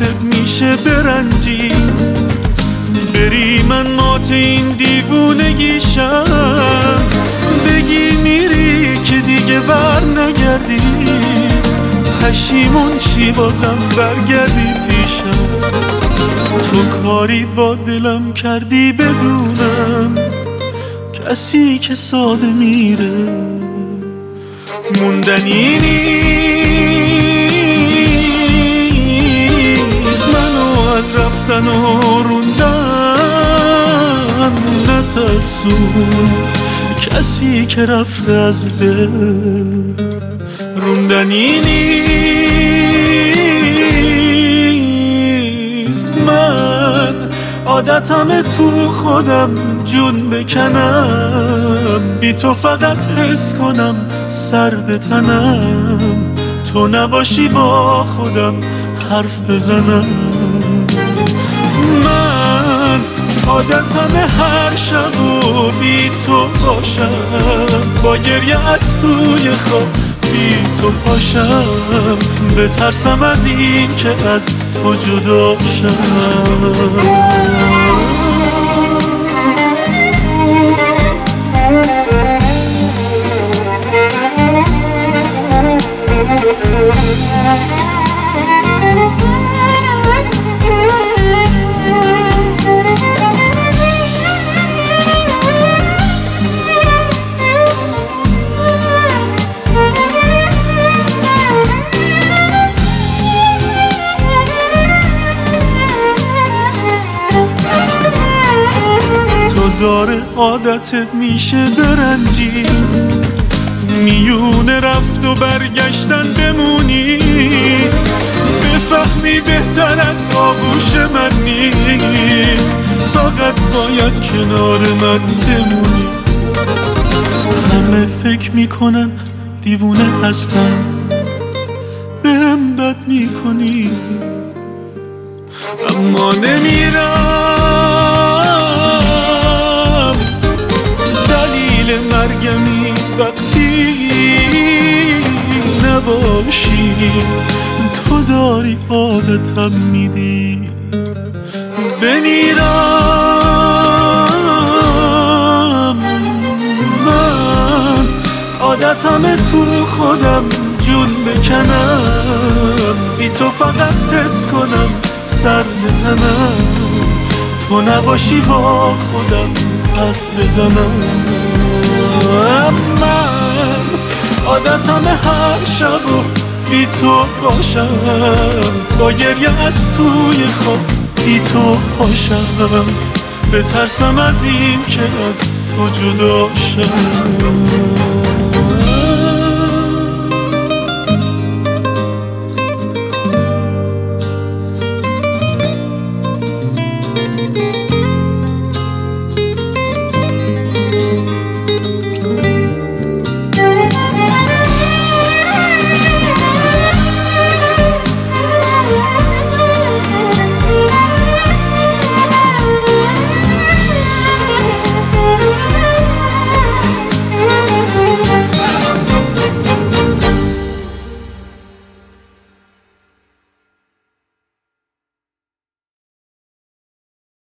عادتت میشه برنجی، بری من مات این دیوونگیشم، بگی میری که دیگه بر نگردی، پشیمون چی بازم برگردی پیشم. تو کاری با دلم کردی بدونم کسی که ساده میره موندنی نیست، منو از رفتن و روندن نترسون، کسی که رفته از دل روندنی نیست. من عادتم تو خودم جون بکنم، بی تو فقط حس کنم سرد تنم، تو نباشی با خودم حرف بزنم. من عادتم هر شب و بی تو باشم، با گریه از توی خواب بی تو پاشم، بترسم از این که از تو جدا شم. داره عادتت میشه برنجی، میونه رفت و برگشتن بمونی، بفهمی بهتر از آغوش من نیست، فقط باید کنار من بمونی. همه فکر میکنن دیوونه هستم، بهم بد میکنی، اما نمیرم، دلیل مرگمی وقتی نباشی، تو داری عادتم میدی بمیرم. من عادتم تو خودم جون بکنم، بی تو فقط حس کنم سرد تنم، تو نباشی با خودم حرف بزنم. من عادتم هر شب و بی تو باشم، با گریه از توی خواب بی تو پاشم، بترسم از این که از تو جدا شم.